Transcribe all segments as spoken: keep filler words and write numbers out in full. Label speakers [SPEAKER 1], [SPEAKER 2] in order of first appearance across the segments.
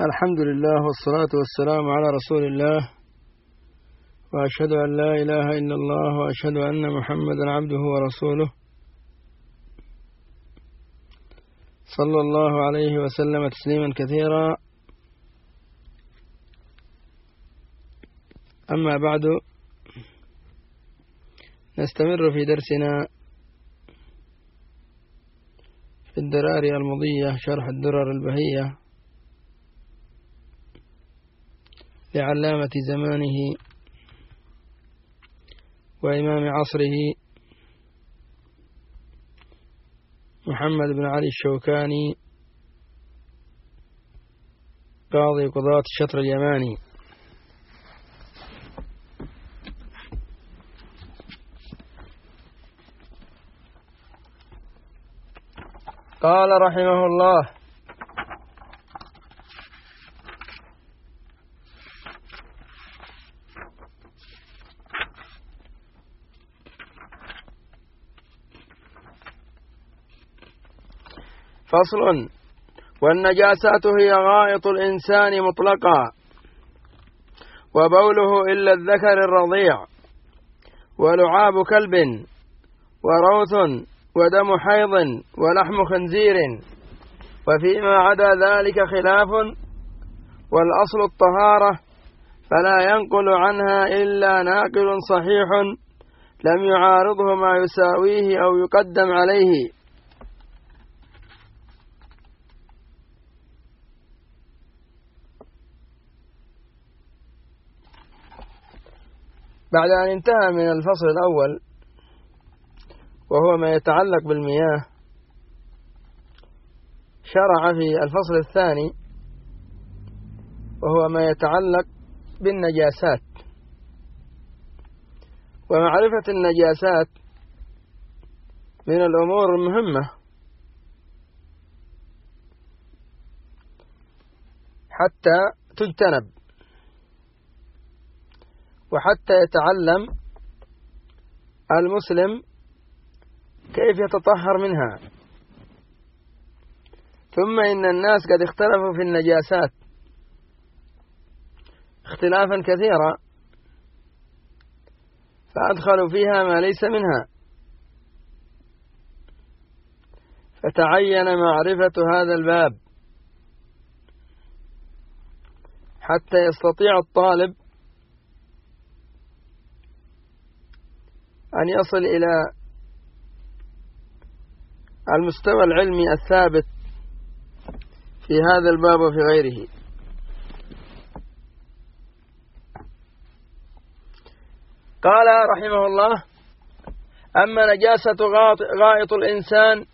[SPEAKER 1] الحمد لله والصلاة والسلام على رسول الله، وأشهد أن لا إله إلا الله، وأشهد أن محمدا عبده ورسوله، صلى الله عليه وسلم تسليما كثيرا. أما بعد، نستمر في درسنا في الدراري المضية، شرح الدرر البهية لعلامة زمانه وإمام عصره محمد بن علي الشوكاني، قاضي قضاة الشطر اليماني. قال رحمه الله: فصل: والنجاسات هي غائط الإنسان مطلقا، وبوله إلا الذكر الرضيع، ولعاب كلب، وروث، ودم حيض، ولحم خنزير، وفيما عدا ذلك خلاف، والأصل الطهارة، فلا ينقل عنها إلا ناقل صحيح لم يعارضه ما يساويه أو يقدم عليه. بعد أن انتهى من الفصل الأول وهو ما يتعلق بالمياه، شرع في الفصل الثاني وهو ما يتعلق بالنجاسات. ومعرفة النجاسات من الأمور المهمة حتى تجتنب، وحتى يتعلم المسلم كيف يتطهر منها. ثم إن الناس قد اختلفوا في النجاسات اختلافا كثيرا، فأدخلوا فيها ما ليس منها، فتعين معرفة هذا الباب حتى يستطيع الطالب أن يصل إلى المستوى العلمي الثابت في هذا الباب وفي غيره. قال رحمه الله: أما نجاسة غائط الإنسان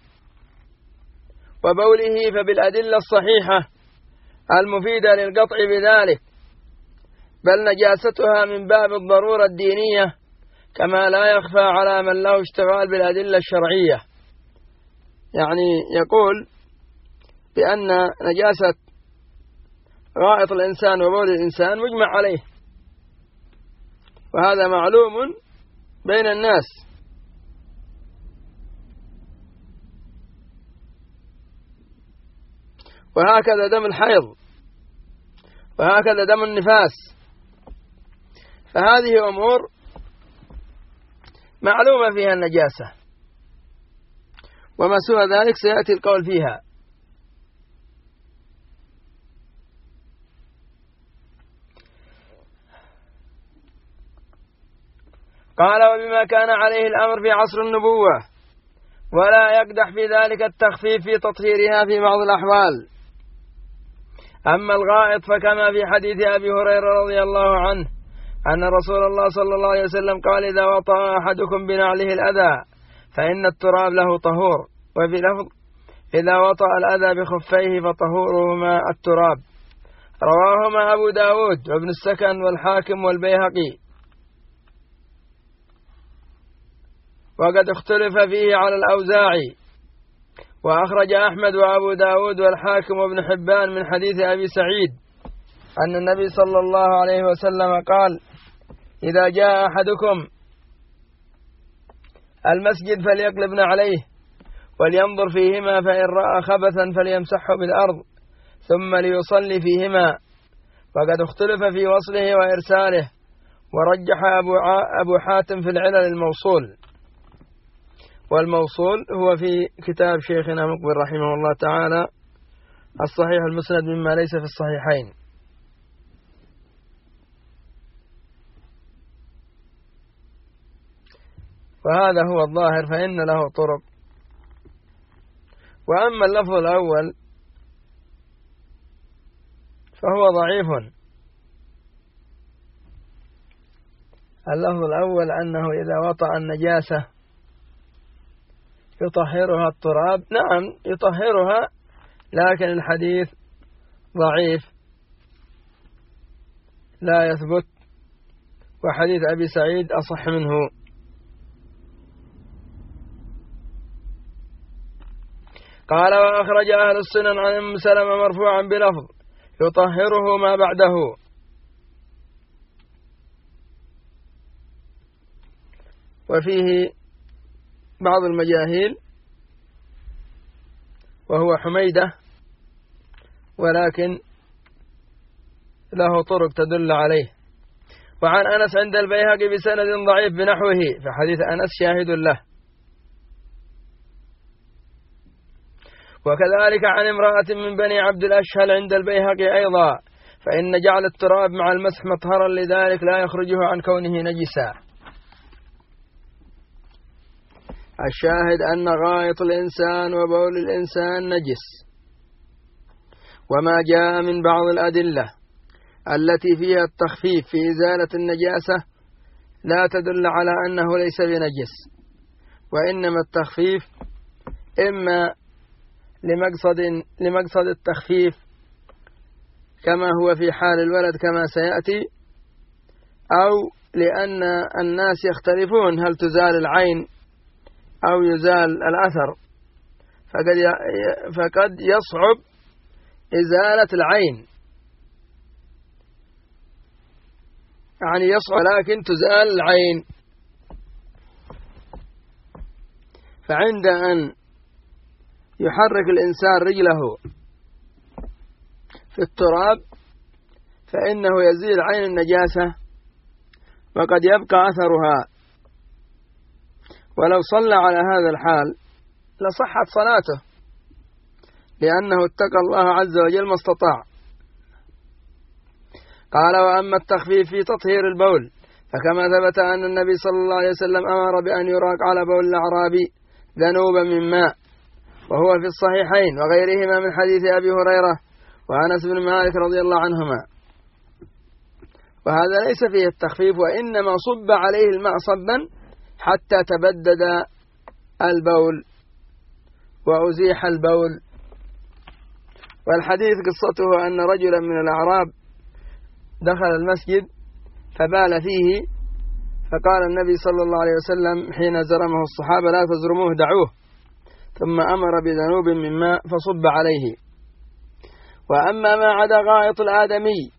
[SPEAKER 1] وبوله فبالأدلة الصحيحة المفيدة للقطع بذلك، بل نجاستها من باب الضرورة الدينية، كما لا يخفى على من له اشتغال بالأدلة الشرعية. يعني يقول بأن نجاسة غائط الإنسان وبول الإنسان مجمع عليه، وهذا معلوم بين الناس. وهكذا دم الحيض، وهكذا دم النفاس، فهذه أمور معلومة فيها النجاسة، وما سوى ذلك سيأتي القول فيها. قال: وبما كان عليه الأمر في عصر النبوة، ولا يقدح في ذلك التخفيف في تطهيرها في بعض الأحوال. أما الغائط فكما في حديث أبي هريرة رضي الله عنه أن رسول الله صلى الله عليه وسلم قال: إذا وطأ أحدكم بنعله الأذى فإن التراب له طهور. وفي لفظ: إذا وطأ الأذى بخفيه فطهورهما التراب. رواهما أبو داود وابن السكن والحاكم والبيهقي. وقد اختلف فيه على الأوزاعي، وأخرج أحمد وأبو داود والحاكم وابن حبان من حديث أبي سعيد أن النبي صلى الله عليه وسلم قال: إذا جاء أحدكم المسجد فليقلبن عليه ولينظر فيهما، فإن رأى خبثا فليمسحه بالأرض، ثم ليصلي فيهما، وقد اختلف في وصله وإرساله، ورجح أبو, أبو حاتم في العلل الموصول، والموصول هو في كتاب شيخنا مقبل رحمه الله تعالى الصحيح المسند مما ليس في الصحيحين. وهذا هو الظاهر، فإن له طرق. وأما اللفظ الأول فهو ضعيف. اللفظ الأول أنه إذا وطأ النجاسة يطهرها التراب، نعم يطهرها، لكن الحديث ضعيف لا يثبت، وحديث أبي سعيد أصح منه. قال وأخرج أهل السنن عن أم سلمة مرفوعا بلفظ يطهره ما بعده، وفيه بعض المجاهيل وهو حميدة، ولكن له طرق تدل عليه. وعن أنس عند البيهقي بسند ضعيف بنحوه، فحديث أنس شاهد له. وكذلك عن امرأة من بني عبد الأشهل عند البيهقي أيضا، فإن جعل التراب مع المسح مطهرا لذلك لا يخرجه عن كونه نجسا. الشاهد أن غائط الإنسان وبول الإنسان نجس، وما جاء من بعض الأدلة التي فيها التخفيف في إزالة النجاسة لا تدل على أنه ليس بنجس، وإنما التخفيف إما لمقصد, لمقصد التخفيف كما هو في حال الولد كما سيأتي، أو لأن الناس يختلفون هل تزال العين أو يزال الأثر، فقد فقد يصعب إزالة العين، يعني يصعب لكن تزال العين. فعند أن يحرك الإنسان رجله في التراب فإنه يزيل عين النجاسة وقد يبقى أثرها، ولو صلى على هذا الحال لصحت صلاته، لأنه اتقى الله عز وجل ما استطاع. قال وأما التخفيف في تطهير البول فكما ثبت أن النبي صلى الله عليه وسلم أمر بأن يراق على بول الأعرابي ذنوبا من ماء، وهو في الصحيحين وغيرهما من حديث أبي هريرة وأنس بن مالك رضي الله عنهما. وهذا ليس فيه التخفيف، وإنما صب عليه الماء صبا حتى تبدد البول وأزيح البول. والحديث قصته أن رجلا من الأعراب دخل المسجد فبال فيه، فقال النبي صلى الله عليه وسلم حين زرمه الصحابة لا تزرموه دعوه، ثم أمر بذنوب من ماء فصب عليه. وأما ما عدا غائط الآدمي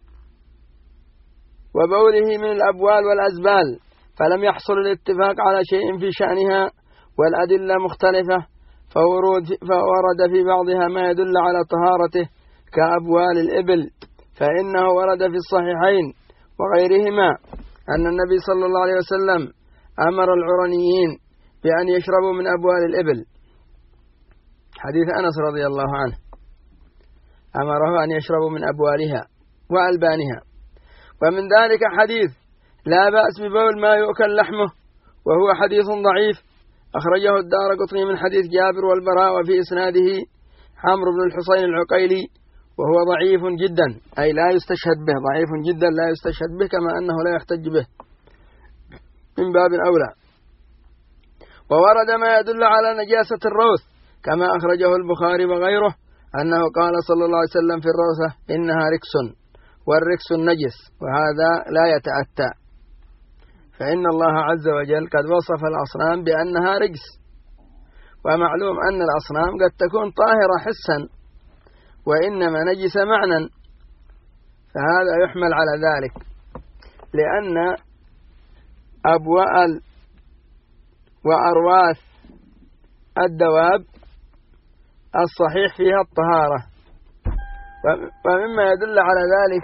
[SPEAKER 1] وبوله من الأبوال والأزبال فلم يحصل الاتفاق على شيء في شأنها، والأدلة مختلفة، فورود فورد في بعضها ما يدل على طهارته كأبوال الإبل، فإنه ورد في الصحيحين وغيرهما أن النبي صلى الله عليه وسلم أمر العرنيين بأن يشربوا من أبوال الإبل، حديث أنس رضي الله عنه أمره أن يشربوا من أبوالها وألبانها. ومن ذلك حديث لا بأس ببول ما يؤكل لحمه، وهو حديث ضعيف أخرجه الدارقطني من حديث جابر والبراء، وفي إسناده عمرو بن الحصين العقيلي، وهو ضعيف جدا، أي لا يستشهد به، ضعيف جدا لا يستشهد به، كما أنه لا يحتج به من باب أولى. وورد ما يدل على نجاسة الروث كما أخرجه البخاري وغيره أنه قال صلى الله عليه وسلم في الروثة إنها ركس، والركس النجس، وهذا لا يتأتى، فإن الله عز وجل قد وصف الأصنام بأنها رجس، ومعلوم أن الأصنام قد تكون طاهرة حسا وإنما نجس معنى، فهذا يحمل على ذلك، لأن أبوال وأرواث الدواب الصحيح فيها الطهارة، ومما يدل على ذلك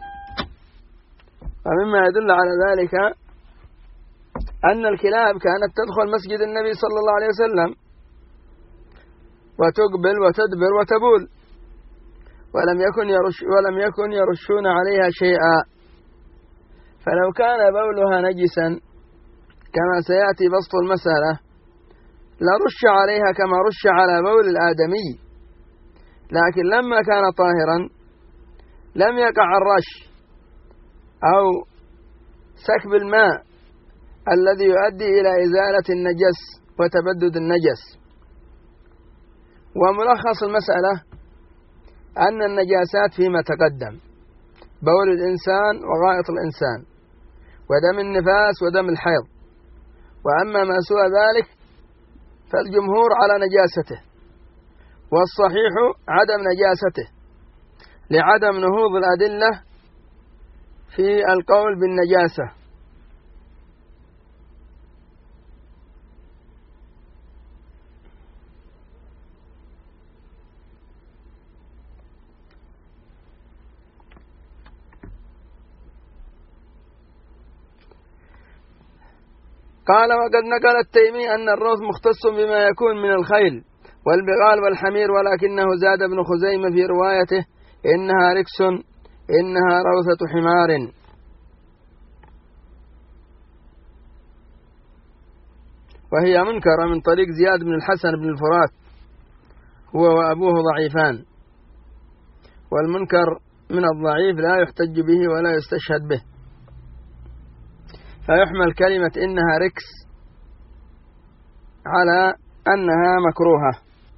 [SPEAKER 1] ومما يدل على ذلك أن الكلاب كانت تدخل مسجد النبي صلى الله عليه وسلم وتقبل وتدبر وتبول، ولم يكن يرش ولم يكن يرشون عليها شيئا. فلو كان بولها نجسا كما سيأتي بسط المسألة لرش عليها كما رش على بول الآدمي، لكن لما كان طاهرا لم يقع الرش أو سكب الماء الذي يؤدي إلى إزالة النجس وتبدد النجس. وملخص المسألة أن النجاسات فيما تقدم: بول الإنسان وغائط الإنسان ودم النفاس ودم الحيض، وأما ما سوى ذلك فالجمهور على نجاسته، والصحيح عدم نجاسته لعدم نهوض الأدلة في القول بالنجاسة. قال: وقد نقل التيمي أن الروث مختص بما يكون من الخيل والبغال والحمير، ولكنه زاد ابن خزيمة في روايته: إنها ركس، إنها روثة حمار. وهي منكرة من طريق زياد بن الحسن بن الفرات، هو وأبوه ضعيفان، والمنكر من الضعيف لا يحتج به ولا يستشهد به، فيحمل كلمة إنها ركس على أنها مكروهة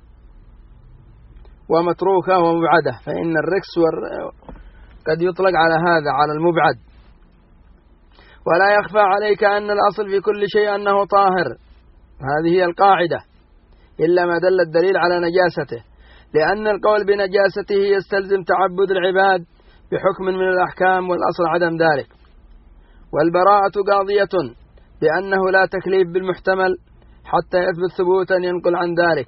[SPEAKER 1] ومتروكة ومبعدة، فإن الركس قد يطلق على هذا، على المبعد. ولا يخفى عليك أن الأصل في كل شيء أنه طاهر، هذه هي القاعدة، إلا ما دل الدليل على نجاسته، لأن القول بنجاسته يستلزم تعبد العباد بحكم من الأحكام، والأصل عدم ذلك. والبراءة قاضية بأنه لا تكليف بالمحتمل حتى يثبت ثبوتا ينقل عن ذلك.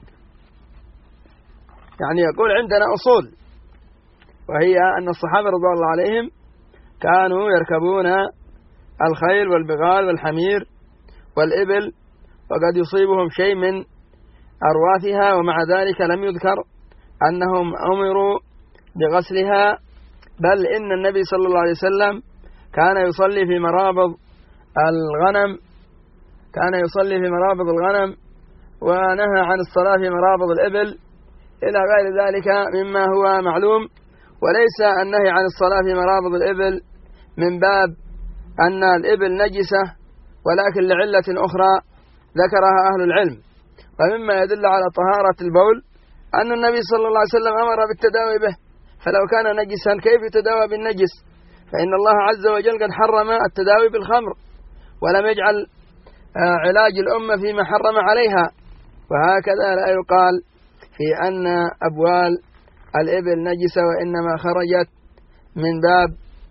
[SPEAKER 1] يعني يقول عندنا أصول، وهي أن الصحابة رضي الله عليهم كانوا يركبون الخيل والبغال والحمير والإبل، وقد يصيبهم شيء من أرواثها، ومع ذلك لم يذكر أنهم أمروا بغسلها، بل إن النبي صلى الله عليه وسلم كان يصلي في مرابض الغنم كان يصلي في مرابض الغنم ونهى عن الصلاة في مرابض الإبل إلى غير ذلك مما هو معلوم. وليس النهي عن الصلاة في مرابض الإبل من باب أن الإبل نجسة، ولكن لعلة أخرى ذكرها أهل العلم. ومما يدل على طهارة البول أن النبي صلى الله عليه وسلم أمر بالتداوي به، فلو كان نجسا كيف يتداوى بالنجس؟ فإن الله عز وجل قد حرم التداوي بالخمر، ولم يجعل علاج الأمة فيما حرم عليها. وهكذا لا يقال في أن أبوال الإبل نجسة، وإنما خرجت من باب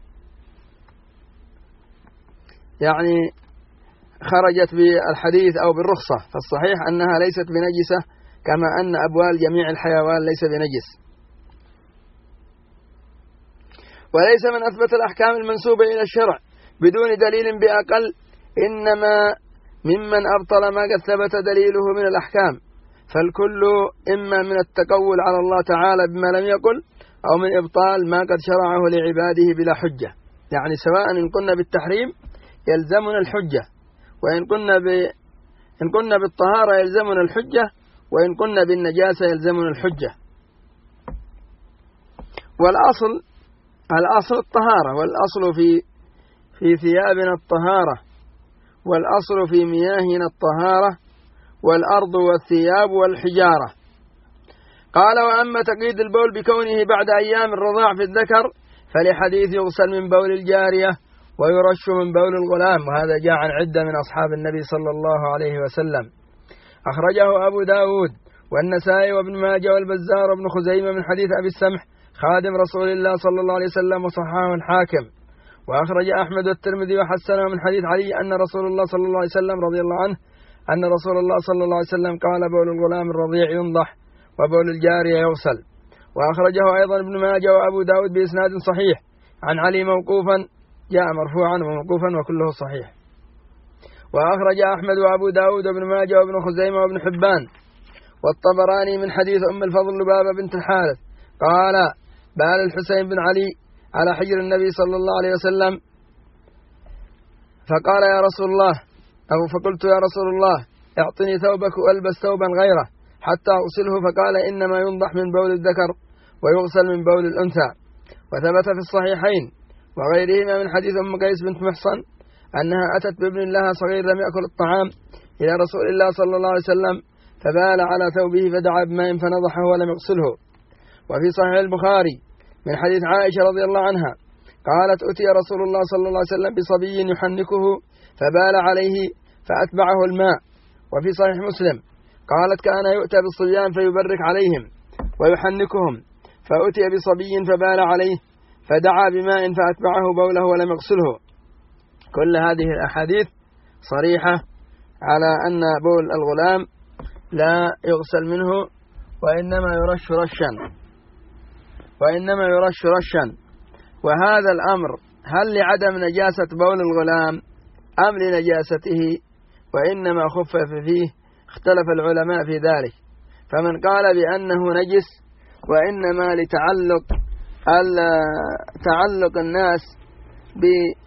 [SPEAKER 1] يعني خرجت بالحديث أو بالرخصة، فالصحيح أنها ليست بنجسة، كما أن أبوال جميع الحيوان ليس بنجس. وليس من أثبت الأحكام المنسوبة إلى الشرع بدون دليل بأقل، إنما ممن أبطل ما قد ثبت دليله من الأحكام، فالكل إما من التقول على الله تعالى بما لم يقل، أو من إبطال ما قد شرعه لعباده بلا حجة. يعني سواء إن قلنا بالتحريم يلزمنا الحجة، وإن قلنا ب... إن قلنا بالطهارة يلزمنا الحجة، وإن قلنا بالنجاسة يلزمنا الحجة. والأصل الأصل الطهارة، والأصل في في ثيابنا الطهارة، والأصل في مياهنا الطهارة، والأرض والثياب والحجارة. قال: وأما تقييد البول بكونه بعد أيام الرضاع في الذكر فلحديث يغسل من بول الجارية ويرش من بول الغلام، وهذا جاء عن عدة من أصحاب النبي صلى الله عليه وسلم. أخرجه أبو داود والنسائي وابن ماجه والبزار وابن خزيمة من حديث أبي السمح خادم رسول الله صلى الله عليه وسلم، وصححه الحاكم. وأخرج أحمد والترمذي وحسنه من حديث علي أن رسول الله صلى الله عليه وسلم رضي الله عنه أن رسول الله صلى الله عليه وسلم قال: بول الغلام الرضيع ينضح وبول الجارية يغسل. وأخرجه أيضا ابن ماجه وأبو داود بإسناد صحيح عن علي موقوفا، جاء مرفوعا وموقوفا وكله صحيح. وأخرج أحمد وأبو داود وابن ماجه وابن خزيمة وابن حبان والطبراني من حديث أم الفضل لبابة بنت الحارث قال: بال الحسين بن علي على حجر النبي صلى الله عليه وسلم، فقال: يا رسول الله، أو فقلت: يا رسول الله، اعطني ثوبك وألبس ثوبا غيره حتى أغسله، فقال: إنما ينضح من بول الذكر ويغسل من بول الأنثى. وثبت في الصحيحين وغيرهما من حديث أم قيس بنت محصن أنها أتت بابن لها صغير لم يأكل الطعام إلى رسول الله صلى الله عليه وسلم، فبال على ثوبه فدعا بماء فنضحه ولم يغسله. وفي صحيح البخاري من حديث عائشة رضي الله عنها قالت: أتي رسول الله صلى الله عليه وسلم بصبي يحنكه فبال عليه فأتبعه الماء. وفي صحيح مسلم قالت: كان يؤتى بالصبيان فيبرك عليهم ويحنكهم، فأتي بصبي فبال عليه فدعا بماء فأتبعه بوله ولم يغسله. كل هذه الأحاديث صريحة على أن بول الغلام لا يغسل منه، وإنما يرش رشا وإنما يرش رشا. وهذا الأمر هل لعدم نجاسة بول الغلام أم لنجاسته؟ وإنما خفف فيه، اختلف العلماء في ذلك. فمن قال بأنه نجس وإنما لتعلق تعلق الناس ب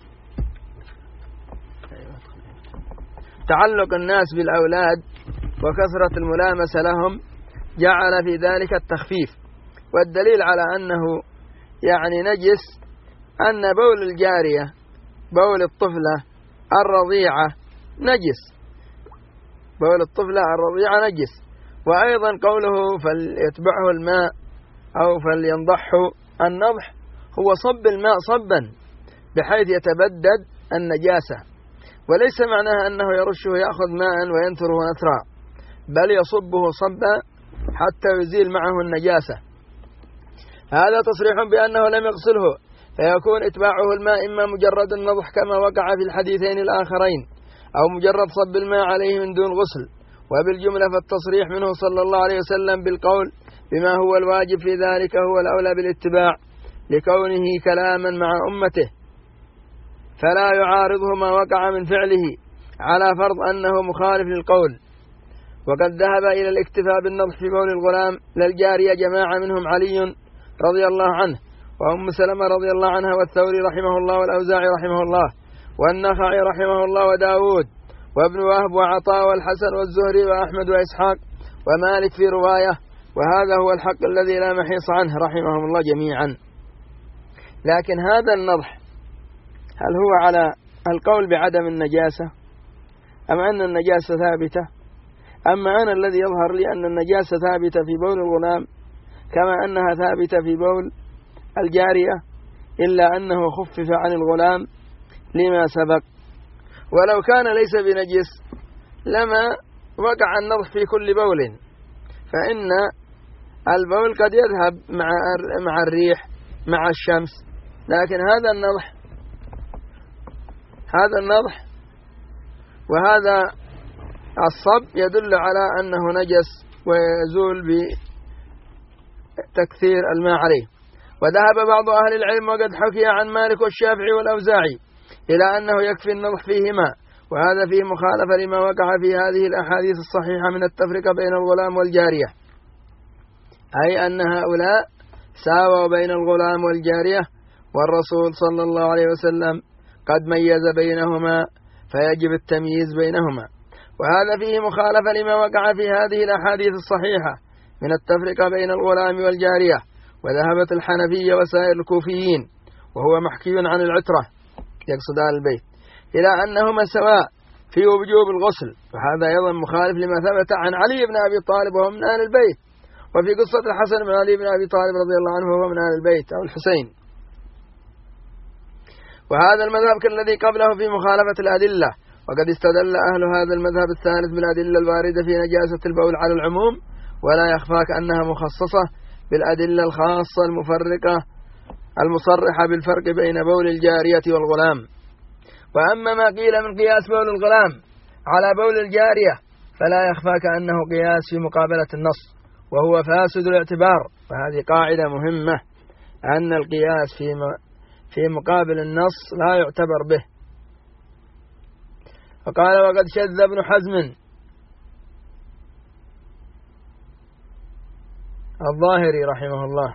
[SPEAKER 1] تعلق الناس بالأولاد وكثرة الملامسة لهم جعل في ذلك التخفيف. والدليل على أنه يعني نجس أن بول الجارية، بول الطفلة الرضيعة نجس، بول الطفلة الرضيعة نجس. وأيضا قوله فليتبعه الماء أو فلينضحه، النضح هو صب الماء صبا بحيث يتبدد النجاسة، وليس معناها أنه يرشه يأخذ ماء وينثره نثرا، بل يصبه صبا حتى يزيل معه النجاسة. هذا تصريح بأنه لم يغسله، فيكون إتباعه الماء إما مجرد النضح كما وقع في الحديثين الآخرين، أو مجرد صب الماء عليه من دون غسل. وبالجملة فالتصريح منه صلى الله عليه وسلم بالقول بما هو الواجب في ذلك هو الأولى بالاتباع، لكونه كلاما مع أمته فلا يعارضه ما وقع من فعله على فرض أنه مخالف للقول. وقد ذهب إلى الاكتفاء بالنضح في بول الغلام للجارية جماعة منهم علي رضي الله عنه وأم سلمة رضي الله عنها والثوري رحمه الله والأوزاعي رحمه الله والنخعي رحمه الله وداود وابن وهب وعطاء والحسن والزهري وأحمد وإسحاق ومالك في رواية، وهذا هو الحق الذي لا محيص عنه رحمهم الله جميعا. لكن هذا النضح هل هو على القول بعدم النجاسة أم أن النجاسة ثابتة؟ أما أنا الذي يظهر لي أن النجاسة ثابتة في بول الغلام كما أنها ثابتة في بول الجارية، إلا أنه خفف عن الغلام لما سبق. ولو كان ليس بنجس لما وقع النضح في كل بول، فإن البول قد يذهب مع مع الريح مع الشمس، لكن هذا النضح هذا النضح وهذا الصب يدل على أنه نجس ويزول بتكثير الماء عليه. وذهب بعض أهل العلم وقد حكي عن مالك والشافعي والأوزاعي إلى أنه يكفي النضح فيهما، وهذا فيه مخالفة لما وقع في هذه الأحاديث الصحيحة من التفرقة بين الغلام والجارية، أي أن هؤلاء ساووا بين الغلام والجارية، والرسول صلى الله عليه وسلم قد ميز بينهما فيجب التمييز بينهما. وهذا فيه مخالفة لما وقع في هذه الأحاديث الصحيحة من التفرقة بين الغلام والجارية. وذهبت الحنفية وسائر الكوفيين وهو محكي عن العترة يقصد أهل البيت إلى أنهما سواء في وجوب الغسل، وهذا أيضا مخالف لما ثبت عن علي بن أبي طالب وهو من أهل البيت، وفي قصة الحسن بن علي بن أبي طالب رضي الله عنه وهو من أهل البيت أو الحسين. وهذا المذهب كالذي قبله في مخالفة الأدلة، وقد استدل أهل هذا المذهب الثالث بالأدلة الواردة في نجاسة البول على العموم، ولا يخفاك أنها مخصصة بالأدلة الخاصة المفرقة المصرحة بالفرق بين بول الجارية والغلام. وأما ما قيل من قياس بول الغلام على بول الجارية فلا يخفاك أنه قياس في مقابلة النص، وهو فاسد الاعتبار. وهذه قاعدة مهمة، أن القياس في في مقابل النص لا يعتبر به. وقال وقد شذ ابن حزم الظاهري رحمه الله،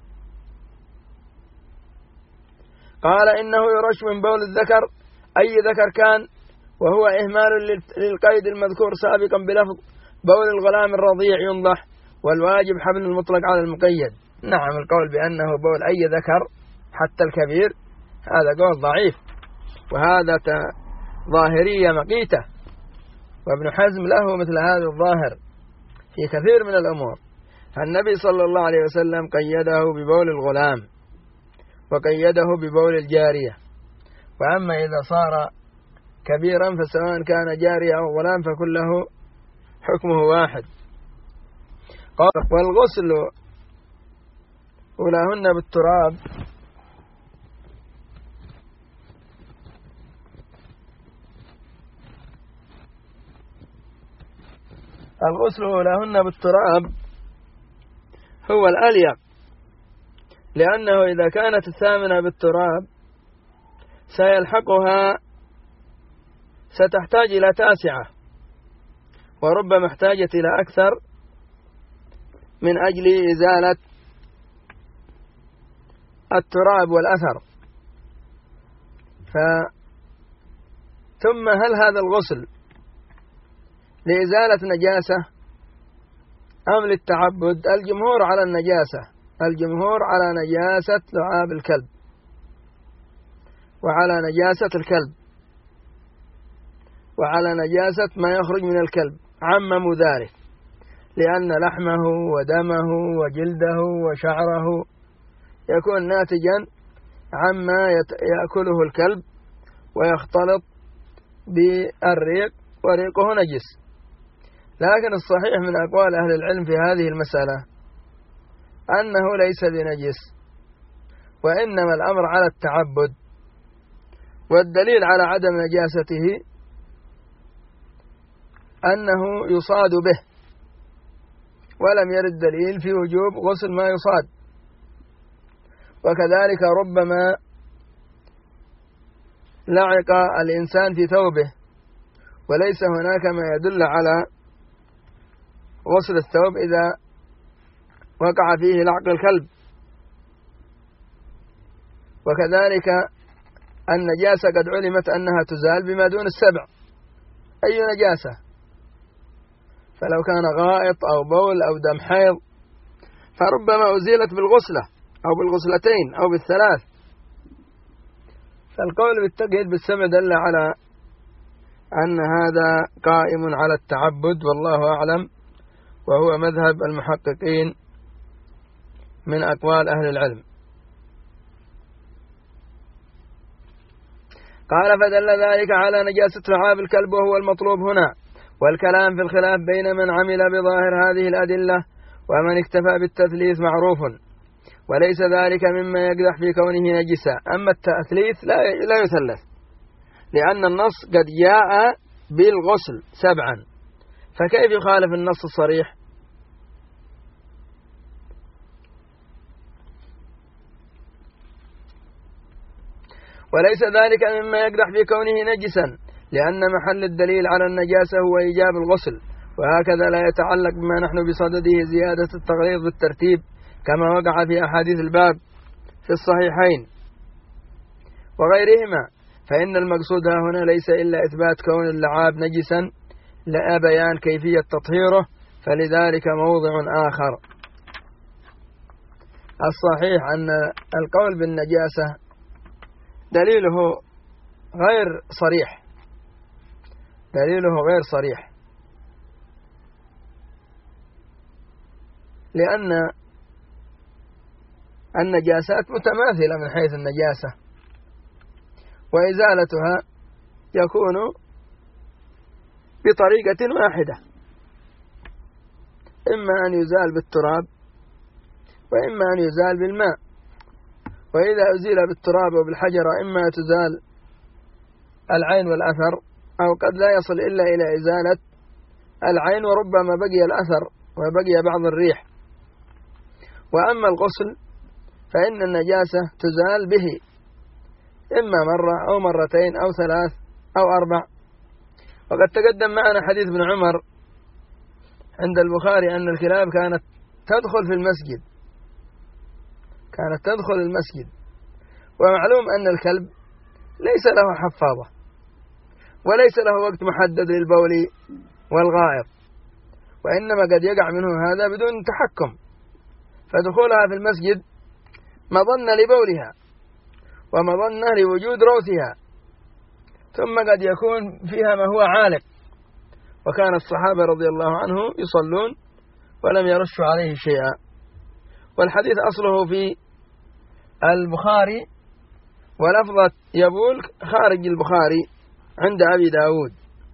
[SPEAKER 1] قال إنه يرش من بول الذكر أي ذكر كان، وهو إهمال للقيد المذكور سابقا بلفظ بول الغلام الرضيع ينضح، والواجب حمل المطلق على المقيد. نعم، القول بأنه بول أي ذكر حتى الكبير هذا قول ضعيف، وهذا ظاهرية مقيتة، وابن حزم له مثل هذا الظاهر في كثير من الأمور. فالنبي صلى الله عليه وسلم قيده ببول الغلام وقيده ببول الجارية، وأما إذا صار كبيرا فسواء كان جارية أو غلام فكله حكمه واحد. والغسل أولاهن بالتراب الغسل أولاهن بالتراب هو الأليق، لأنه إذا كانت الثامنة بالتراب سيلحقها ستحتاج إلى تاسعة، وربما احتاجت إلى أكثر من أجل إزالة التراب والأثر. ف ثم هل هذا الغسل لإزالة نجاسة أم للتعبد؟ الجمهور على النجاسة، الجمهور على نجاسة لعاب الكلب وعلى نجاسة الكلب وعلى نجاسة ما يخرج من الكلب، عمموا ذلك، لأن لحمه ودمه وجلده وشعره يكون ناتجا عما يأكله الكلب ويختلط بالريق وريقه نجس. لكن الصحيح من أقوال أهل العلم في هذه المسألة أنه ليس بنجس، وإنما الأمر على التعبد، والدليل على عدم نجاسته أنه يصاد به، ولم يرد دليل في وجوب غسل ما يصاد. وكذلك ربما لعق الإنسان في ثوبه وليس هناك ما يدل على غسل الثوب إذا وقع فيه لعق الكلب. وكذلك النجاسة قد علمت أنها تزال بما دون السبع، أي نجاسة، فلو كان غائط أو بول أو دم حيض فربما أزيلت بالغسلة أو بالغسلتين أو بالثلاث. فالقول بالتقييد بالسبع دل على أن هذا قائم على التعبد، والله أعلم، وهو مذهب المحققين من أقوال أهل العلم. قال فدل ذلك على نجاسة لعاب الكلب وهو المطلوب هنا، والكلام في الخلاف بين من عمل بظاهر هذه الأدلة ومن اكتفى بالتثليث معروف، وليس ذلك مما يقدح في كونه نجسا. أما التثليث لا يثلث، لأن النص قد جاء بالغسل سبعا، فكيف يخالف النص الصريح؟ وليس ذلك مما يقدح في كونه نجسا، لأن محل الدليل على النجاسة هو إيجاب الغسل، وهكذا لا يتعلق بما نحن بصدده زيادة التغليظ بالترتيب كما وقع في أحاديث الباب في الصحيحين وغيرهما. فإن المقصود هنا ليس إلا إثبات كون اللعاب نجسا لا بيان كيفية تطهيره، فلذلك موضع آخر. الصحيح أن القول بالنجاسة دليله غير صريح، دليله غير صريح، لأن النجاسات متماثلة من حيث النجاسة، وإزالتها يكون بطريقة واحدة، إما أن يزال بالتراب وإما أن يزال بالماء. وإذا أزيل بالتراب وبالحجر إما تزال العين والأثر، أو قد لا يصل إلا إلى إزالة العين وربما بقي الأثر وبقي بعض الريح. وأما الغسل فإن النجاسة تزال به إما مرة أو مرتين أو ثلاث أو أربع. وقد تقدم معنا حديث ابن عمر عند البخاري أن الكلاب كانت تدخل في المسجد كانت تدخل المسجد ومعلوم أن الكلب ليس له حفاظة وليس له وقت محدد للبول والغائط، وإنما قد يقع منه هذا بدون تحكم، فدخولها في المسجد مظنة لبولها ومظنة لوجود روثها، ثم قد يكون فيها ما هو عالق. وكان الصحابة رضي الله عنه يصلون ولم يرشوا عليه شيئا. والحديث أصله في البخاري ولفظة يبول خارج البخاري عند أبي داود.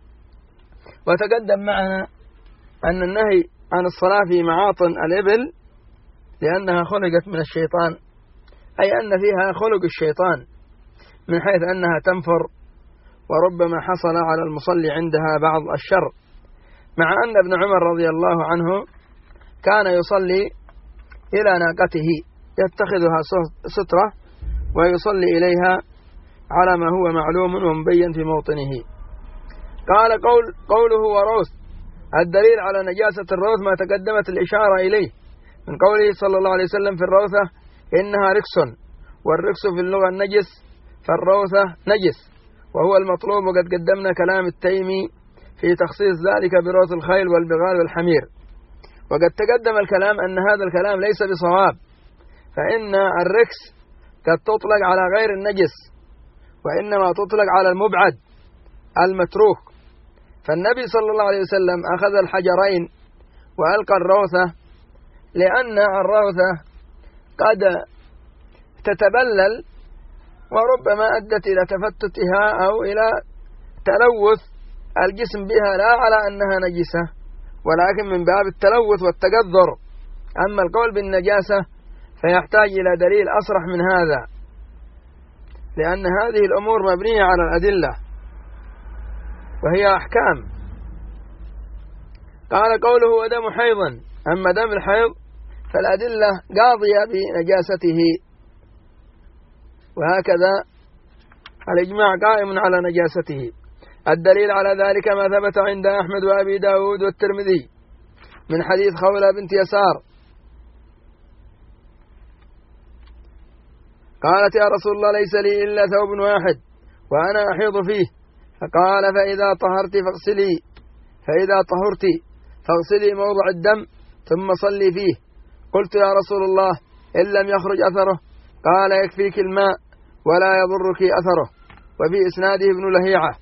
[SPEAKER 1] وتقدم معنا أن النهي عن الصلاة في معاطن الإبل لأنها خلقت من الشيطان، أي أن فيها خلق الشيطان من حيث أنها تنفر وربما حصل على المصلي عندها بعض الشر، مع أن ابن عمر رضي الله عنه كان يصلي إلى ناقته يتخذها سترة ويصلي إليها على ما هو معلوم ومبين في موطنه. قال قول قوله وروث، الدليل على نجاسة الروث ما تقدمت الإشارة إليه من قوله صلى الله عليه وسلم في الروثة إنها ركس، والركس في اللغة النجس، فالروثة نجس وهو المطلوب. وقد قدمنا كلام التيمي في تخصيص ذلك بروث الخيل والبغال والحمير. وقد تقدم الكلام أن هذا الكلام ليس بصواب، فإن الركس قد تطلق على غير النجس وإنما تطلق على المبعد المتروك. فالنبي صلى الله عليه وسلم أخذ الحجرين وألقى الروثة لأن الروثة قد تتبلل وربما أدت إلى تفتتها أو إلى تلوث الجسم بها، لا على أنها نجسة ولكن من باب التلوث والتقذر. أما القول بالنجاسة فيحتاج إلى دليل أصرح من هذا، لأن هذه الأمور مبنية على الأدلة وهي أحكام. قال قوله ودم حيضا، أما دم الحيض فالأدلة قاضية بنجاسته، وهكذا الإجماع قائم على نجاسته. الدليل على ذلك ما ثبت عند أحمد وأبي داود والترمذي من حديث خولة بنت يسار قالت يا رسول الله ليس لي إلا ثوب واحد وأنا أحيض فيه، فقال فإذا طهرت فاغسلي فإذا طهرت فاغسلي موضع الدم ثم صلي فيه. قلت يا رسول الله إن لم يخرج أثره؟ قال يكفيك الماء ولا يضرك أثره. وفي إسناده ابن لهيعة،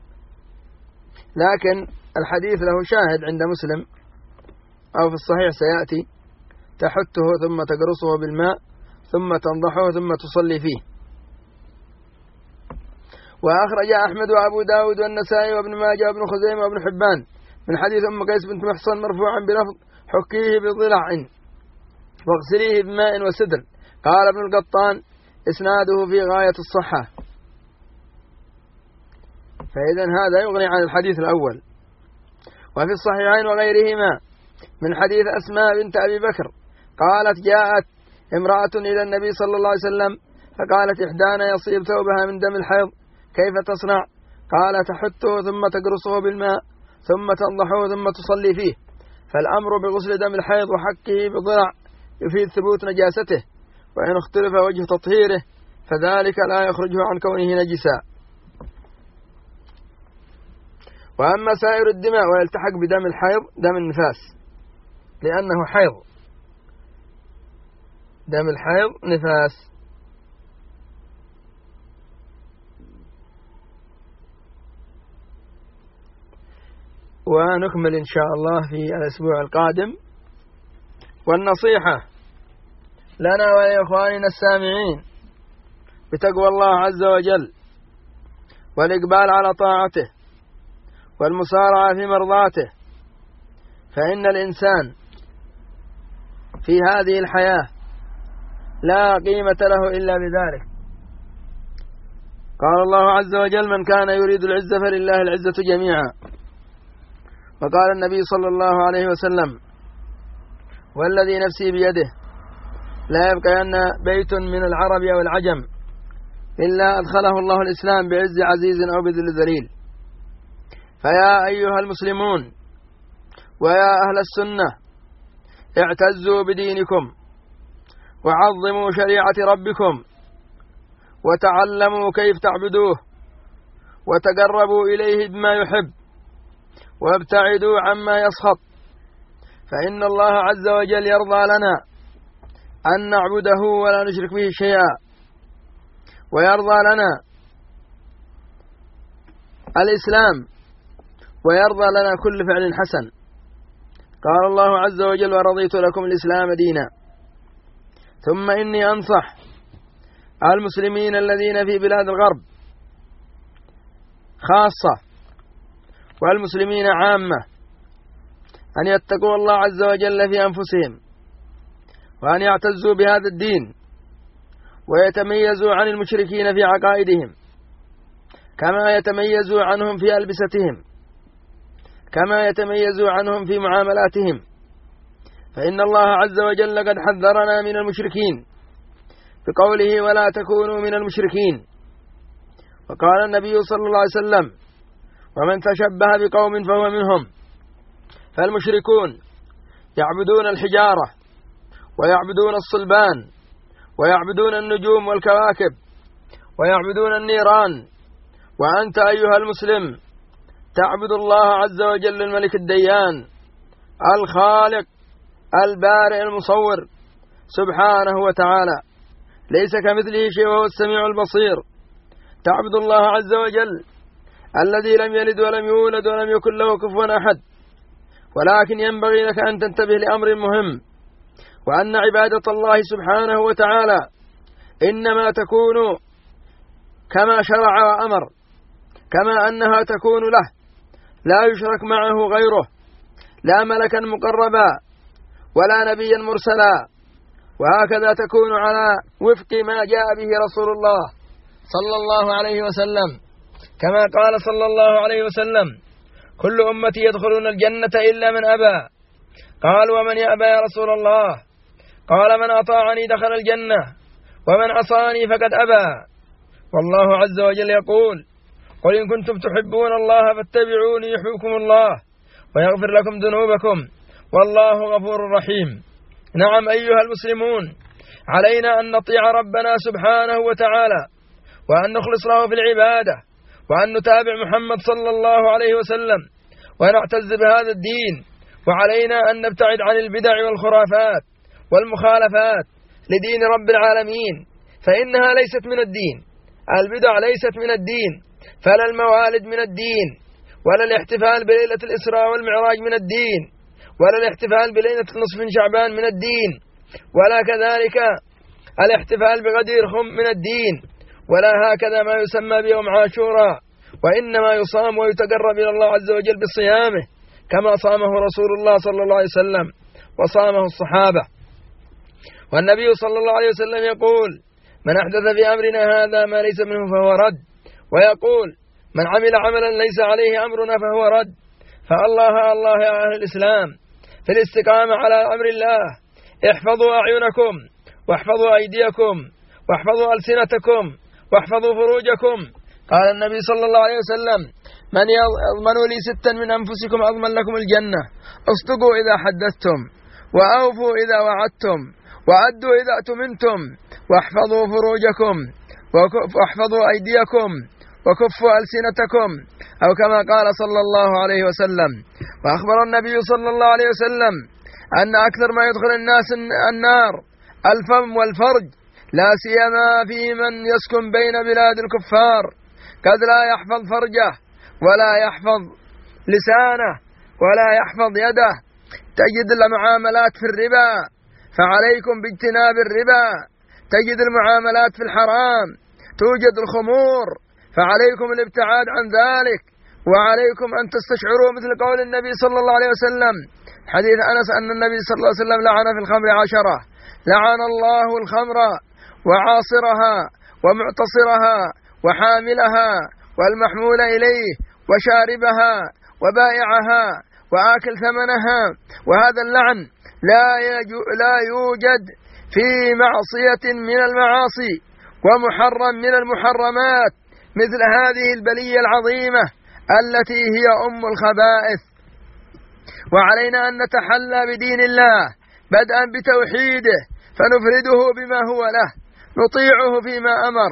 [SPEAKER 1] لكن الحديث له شاهد عند مسلم أو في الصحيح سيأتي: تحته ثم تقرصه بالماء ثم تنضحه ثم تصلي فيه. وأخرج أحمد وأبو داود والنسائي وابن ماجه وابن خزيمة وابن حبان من حديث أم قيس بنت محصن مرفوعا بلفظ حكيه بضلع واغسليه بماء وسدر. قال ابن القطان إسناده في غاية الصحة. فإذن هذا يغني عن الحديث الأول. وفي الصحيحين وغيرهما من حديث أسماء بنت أبي بكر قالت جاءت امرأة إلى النبي صلى الله عليه وسلم فقالت إحدانا يصيب ثوبها من دم الحيض كيف تصنع؟ قال تحته ثم تقرصه بالماء ثم تنضحه ثم تصلي فيه. فالأمر بغسل دم الحيض وحكه بضلع يفيد ثبوت نجاسته، وإن اختلف وجه تطهيره فذلك لا يخرجه عن كونه نجسا. وأما سائر الدماء ويلتحق بدم الحيض دم النفاس لأنه حيض، دم الحيض نفاس. ونكمل إن شاء الله في الأسبوع القادم. والنصيحة لنا ولإخواننا السامعين بتقوى الله عز وجل والإقبال على طاعته والمسارعة في مرضاته، فإن الإنسان في هذه الحياة لا قيمة له إلا بذلك. قال الله عز وجل من كان يريد العزة فلله العزة جميعا. وقال النبي صلى الله عليه وسلم والذي نفسي بيده لا يبقى أن بيت من العرب أو العجم إلا أدخله الله الإسلام بعز عزيز أو بذل ذليل. فيا أيها المسلمون ويا أهل السنة اعتزوا بدينكم وعظموا شريعة ربكم وتعلموا كيف تعبدوه وتقربوا إليه بما يحب وابتعدوا عما يسخط، فإن الله عز وجل يرضى لنا أن نعبده ولا نشرك به شيئا، ويرضى لنا الإسلام ويرضى لنا كل فعل حسن. قال الله عز وجل ورضيت لكم الإسلام دينا. ثم إني أنصح المسلمين الذين في بلاد الغرب خاصة والمسلمين عامة أن يتقوا الله عز وجل في أنفسهم وأن يعتزوا بهذا الدين ويتميزوا عن المشركين في عقائدهم كما يتميزوا عنهم في ألبستهم كما يتميزوا عنهم في معاملاتهم، فإن الله عز وجل قد حذرنا من المشركين بقوله ولا تكونوا من المشركين. وقال النبي صلى الله عليه وسلم ومن تشبه بقوم فهو منهم. فالمشركون يعبدون الحجارة ويعبدون الصلبان ويعبدون النجوم والكواكب ويعبدون النيران، وأنت أيها المسلم تعبد الله عز وجل الملك الديان الخالق البارئ المصور سبحانه وتعالى، ليس كمثله شيء وهو السميع البصير. تعبد الله عز وجل الذي لم يلد ولم يولد ولم يكن له كفوا أحد، ولكن ينبغي لك أن تنتبه لأمر مهم، وأن عبادة الله سبحانه وتعالى إنما تكون كما شرع وأمر، كما أنها تكون له لا يشرك معه غيره، لا ملكا مقربا ولا نبيا مرسلا، وهكذا تكون على وفق ما جاء به رسول الله صلى الله عليه وسلم، كما قال صلى الله عليه وسلم كل أمتي يدخلون الجنة إلا من أبى. قال ومن يأبى يا رسول الله؟ قال من أطاعني دخل الجنة ومن عصاني فقد أبى. والله عز وجل يقول قل إن كنتم تحبون الله فاتبعوني يحببكم الله ويغفر لكم ذنوبكم والله غفور رحيم. نعم أيها المسلمون، علينا أن نطيع ربنا سبحانه وتعالى وأن نخلص له في العبادة وأن نتابع محمد صلى الله عليه وسلم ونعتز بهذا الدين، وعلينا أن نبتعد عن البدع والخرافات والمخالفات لدين رب العالمين، فإنها ليست من الدين. البدع ليست من الدين، فلا الموالد من الدين، ولا الاحتفال بليلة الإسراء والمعراج من الدين، ولا الاحتفال بليلة نصف شعبان من الدين، ولا كذلك الاحتفال بغدير خم من الدين، ولا هكذا ما يسمى بيوم عاشوراء، وإنما يصام ويتقرب إلى الله عز وجل بصيامه كما صامه رسول الله صلى الله عليه وسلم وصامه الصحابة. والنبي صلى الله عليه وسلم يقول من أحدث في أمرنا هذا ما ليس منه فهو رد، ويقول من عمل عملا ليس عليه أمرنا فهو رد. فالله الله يا أهل الإسلام في الاستقامة على أمر الله، احفظوا أعينكم واحفظوا أيديكم واحفظوا ألسنتكم واحفظوا فروجكم. قال النبي صلى الله عليه وسلم من يضمن لي ستا من أنفسكم أضمن لكم الجنة، اصدقوا إذا حدثتم وأوفوا إذا وعدتم وأدوا إذا أتمنتم واحفظوا فروجكم واحفظوا أيديكم وكفوا ألسنتكم، أو كما قال صلى الله عليه وسلم. وأخبر النبي صلى الله عليه وسلم أن أكثر ما يدخل الناس النار الفم والفرج، لا سيما في من يسكن بين بلاد الكفار قد لا يحفظ فرجه ولا يحفظ لسانه ولا يحفظ يده. تجد المعاملات في الربا، فعليكم باجتناب الربا. تجد المعاملات في الحرام، توجد الخمور، فعليكم الابتعاد عن ذلك، وعليكم أن تستشعروا مثل قول النبي صلى الله عليه وسلم حديث أنس أن النبي صلى الله عليه وسلم لعن في الخمر عشرة، لعن الله الخمر وعاصرها ومعتصرها وحاملها والمحمول إليه وشاربها وبائعها وآكل ثمنها. وهذا اللعن لا, لا يوجد في معصية من المعاصي ومحرم من المحرمات مثل هذه البلية العظيمة التي هي أم الخبائث. وعلينا أن نتحلى بدين الله بدءا بتوحيده فنفرده بما هو له، نطيعه فيما أمر،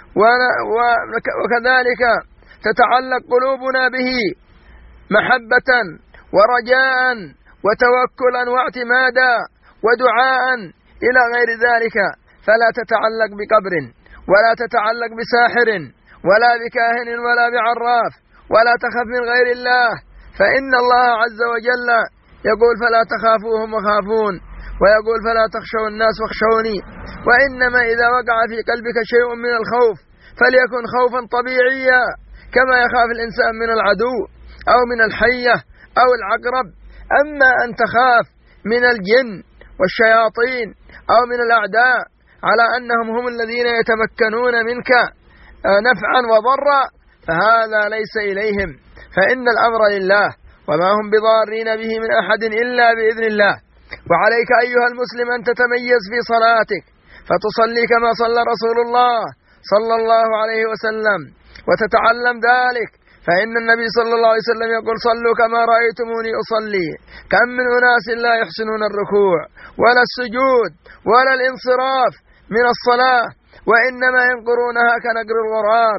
[SPEAKER 1] وكذلك تتعلق قلوبنا به محبة ورجاء وتوكلا واعتمادا ودعاء إلى غير ذلك، فلا تتعلق بقبر ولا تتعلق بساحر ولا بكاهن ولا بعراف ولا تخف من غير الله، فإن الله عز وجل يقول فلا تخافوهم وخافون، ويقول فلا تخشوا الناس واخشوني. وإنما إذا وقع في قلبك شيء من الخوف فليكن خوفا طبيعيا كما يخاف الإنسان من العدو أو من الحية أو العقرب. أما أن تخاف من الجن والشياطين أو من الأعداء على أنهم هم الذين يتمكنون منك نفعا وضرا فهذا ليس إليهم، فإن الأمر لله وما هم بضارين به من أحد إلا بإذن الله. وعليك أيها المسلم أن تتميز في صلاتك فتصلي كما صلى رسول الله صلى الله عليه وسلم وتتعلم ذلك، فإن النبي صلى الله عليه وسلم يقول صلوا كما رأيتموني أصلي. كم من أناس لا يحسنون الركوع ولا السجود ولا الانصراف من الصلاة وإنما ينقرونها كنقر الغراب.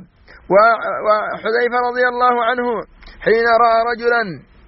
[SPEAKER 1] وحذيفة رضي الله عنه حين رأى رجلا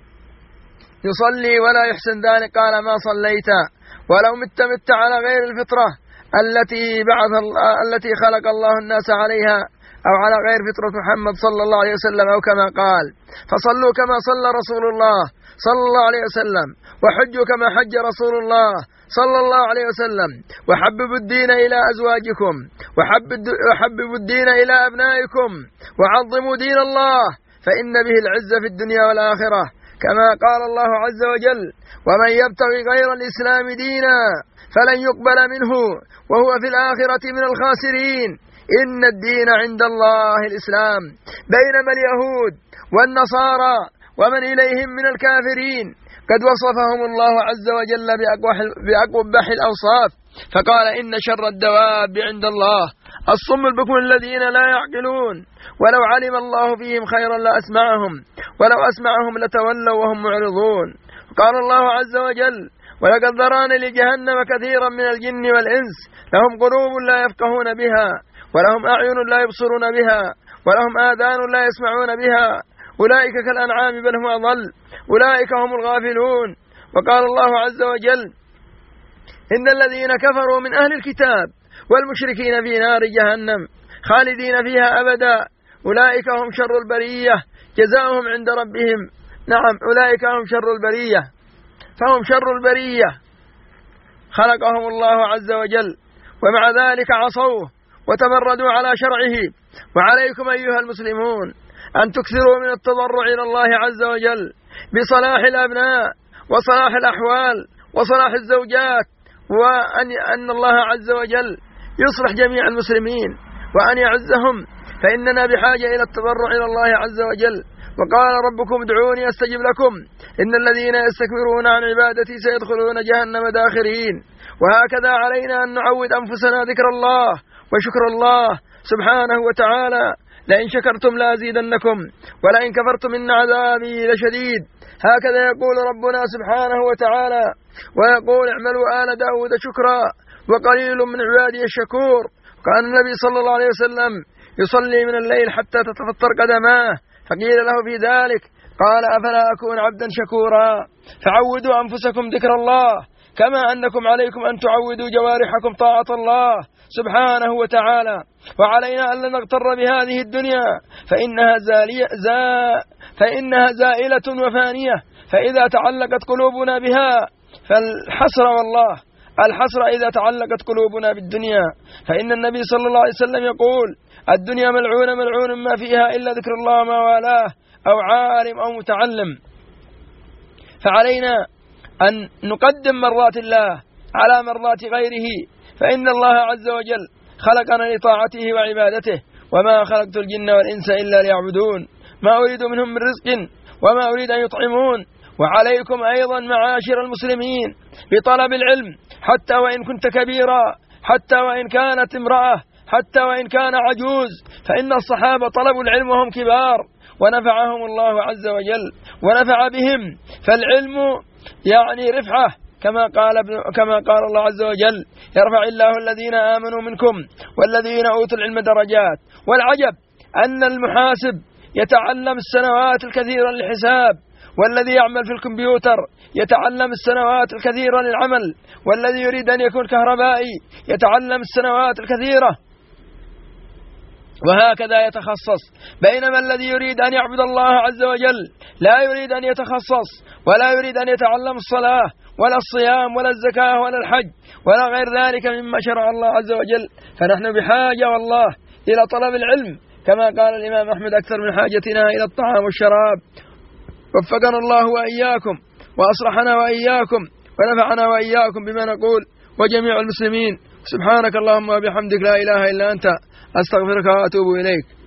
[SPEAKER 1] يصلي ولا يحسن ذلك قال ما صليت ولو مت مت على غير الفطرة التي بعث التي خلق الله الناس عليها أو على غير فطرة محمد صلى الله عليه وسلم أو كما قال. فصلوا كما صلى رسول الله صلى الله عليه وسلم وحجوا كما حج رسول الله صلى الله عليه وسلم وحببوا الدين إلى أزواجكم وحببوا الدين إلى أبنائكم وعظموا دين الله فإن به العزة في الدنيا والآخرة، كما قال الله عز وجل ومن يبتغي غير الإسلام دينا فلن يقبل منه وهو في الآخرة من الخاسرين. إن الدين عند الله الإسلام، بينما اليهود والنصارى ومن إليهم من الكافرين قد وصفهم الله عز وجل بأقبح الأوصاف، فقال إن شر الدواب عند الله الصم البكم الذين لا يعقلون ولو علم الله فيهم خيرا لأسمعهم ولو أسمعهم لتولوا وهم معرضون. قال الله عز وجل ولقد ذرأنا لجهنم كثيرا من الجن والإنس لهم قلوب لا يفقهون بها ولهم أعين لا يبصرون بها ولهم آذان لا يسمعون بها أولئك كالأنعام بل هم أضل أولئك هم الغافلون. وقال الله عز وجل إن الذين كفروا من أهل الكتاب والمشركين في نار جهنم خالدين فيها أبدا أولئك هم شر البرية جزاؤهم عند ربهم. نعم أولئك هم شر البرية، فهم شر البرية خلقهم الله عز وجل ومع ذلك عصوه وتمردوا على شرعه. وعليكم أيها المسلمون أن تكثروا من التضرع إلى الله عز وجل بصلاح الأبناء وصلاح الأحوال وصلاح الزوجات، وأن أن الله عز وجل يصلح جميع المسلمين وأن يعزهم، فإننا بحاجة إلى التضرع إلى الله عز وجل. وقال ربكم ادعوني أستجب لكم إن الذين يستكبرون عن عبادتي سيدخلون جهنم داخرين. وهكذا علينا أن نعود أنفسنا ذكر الله وشكر الله سبحانه وتعالى، لئن شكرتم لأزيدنكم ولئن كفرتم إن عذابي لشديد. هكذا يقول ربنا سبحانه وتعالى، ويقول اعملوا آل داود شكرا وقليل من عبادي الشكور. كان النبي صلى الله عليه وسلم يصلي من الليل حتى تتفطر قدماه، فقيل له في ذلك قال أفلا أكون عبدا شكورا. فعودوا أنفسكم ذكر الله كما أنكم عليكم أن تعودوا جوارحكم طاعة الله سبحانه وتعالى. وعلينا أن لا نغتر بهذه الدنيا فإنها, زالية زا فإنها زائلة وفانية، فإذا تعلقت قلوبنا بها فالحسر والله الحسر إذا تعلقت قلوبنا بالدنيا، فإن النبي صلى الله عليه وسلم يقول الدنيا ملعونة ملعون ما فيها إلا ذكر الله ما والاه أو عالم أو متعلم. فعلينا أن نقدم مرات الله على مرات غيره، فإن الله عز وجل خلقنا لطاعته وعبادته وما خلقت الجن والإنس إلا ليعبدون ما أريد منهم من رزق وما أريد أن يطعمون وعليكم أيضا معاشر المسلمين بطلب العلم، حتى وإن كنت كبيرا، حتى وإن كانت امرأة، حتى وإن كان عجوز، فإن الصحابة طلبوا العلم وهم كبار ونفعهم الله عز وجل ونفع بهم. فالعلم يعني رفعة، كما قال كما قال الله عز وجل: يرفع الله الذين آمنوا منكم والذين أوتوا العلم درجات. والعجب أن المحاسب يتعلم السنوات الكثيرة للحساب، والذي يعمل في الكمبيوتر يتعلم السنوات الكثيرة للعمل، والذي يريد أن يكون كهربائي يتعلم السنوات الكثيرة، وهكذا يتخصص. بينما الذي يريد أن يعبد الله عز وجل لا يريد أن يتخصص، ولا يريد أن يتعلم الصلاة ولا الصيام ولا الزكاة ولا الحج ولا غير ذلك مما شرع الله عز وجل. فنحن بحاجة والله إلى طلب العلم، كما قال الإمام أحمد: أكثر من حاجتنا إلى الطعام والشراب. وفقنا الله وإياكم وأصلحنا وإياكم ونفعنا وإياكم بما نقول وجميع المسلمين. سبحانك اللهم وبحمدك لا إله إلا أنت، أستغفرك وأتوب إليك.